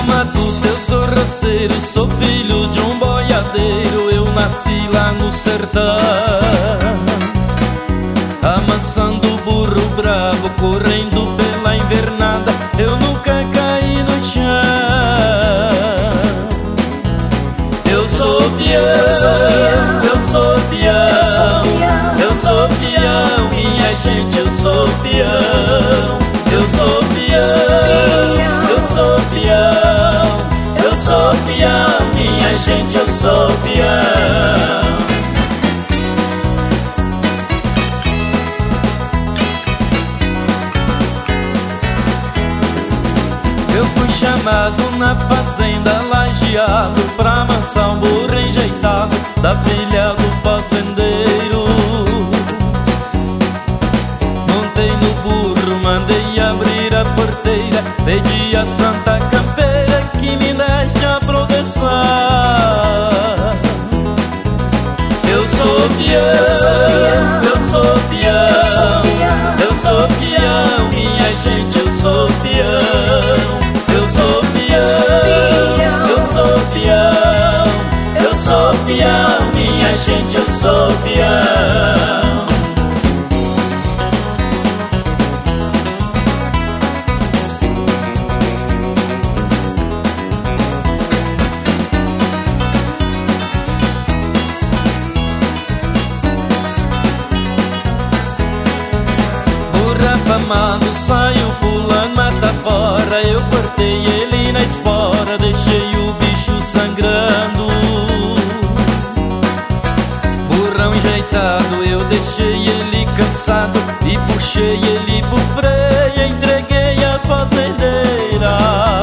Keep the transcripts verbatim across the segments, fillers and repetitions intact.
matuto, eu sou roceiro, sou filho de um boiadeiro. Eu nasci lá no sertão, amansando burro bravo, correndo pela invernada. Eu nunca caí no chão. Eu sou peão, eu sou peão, eu sou peão, minha gente, eu sou peão. Eu sou peão, eu sou peão, eu sou peão, minha gente, eu sou peão. Eu fui chamado na fazenda lajeado pra amansar um burro enjeitado da filha do fazendeiro. Montei no burro, mandei abrir a porteira, pedi a Santa Campeira que me deste a proteção. Eu sou peão, eu sou peão, eu sou peão, minha gente, eu sou peão. Eu sou peão, eu sou peão, eu sou peão, minha gente, eu sou peão. Amado, saiu pulando mata fora. Eu cortei ele na espora, deixei o bicho sangrando. Burrão enjeitado, eu deixei ele cansado e puxei ele pro freio, entreguei a fazendeira.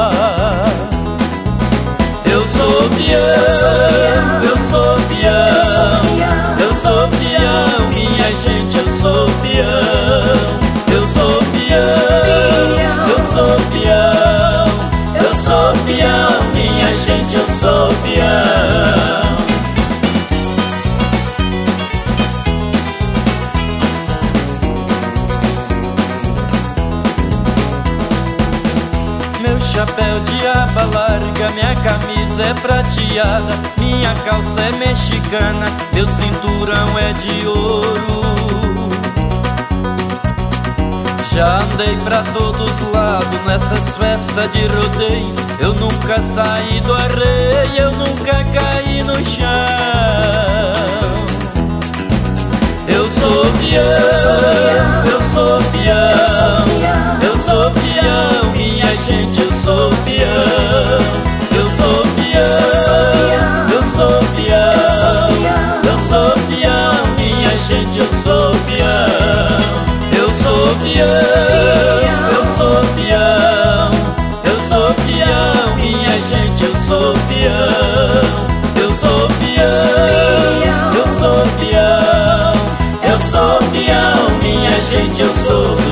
Eu sou peão, eu sou peão, eu sou peão, minha gente, eu sou peão. Eu sou peão, eu sou peão, eu sou peão, minha gente, eu sou peão. Meu chapéu de aba larga, minha camisa é prateada, minha calça é mexicana, meu cinturão é de ouro. Já andei pra todos lados nessas festas de rodeio, eu nunca saí do arreio, eu nunca caí no chão. Eu sou peão, eu sou peão, eu sou peão, minha gente, eu sou peão. Eu sou peão, eu sou peão, eu sou peão, minha gente, eu sou peão. Eu sou peão, eu sou peão, eu sou peão, minha gente, eu sou peão. Eu sou peão, eu sou peão, eu sou peão, minha gente, eu sou peão.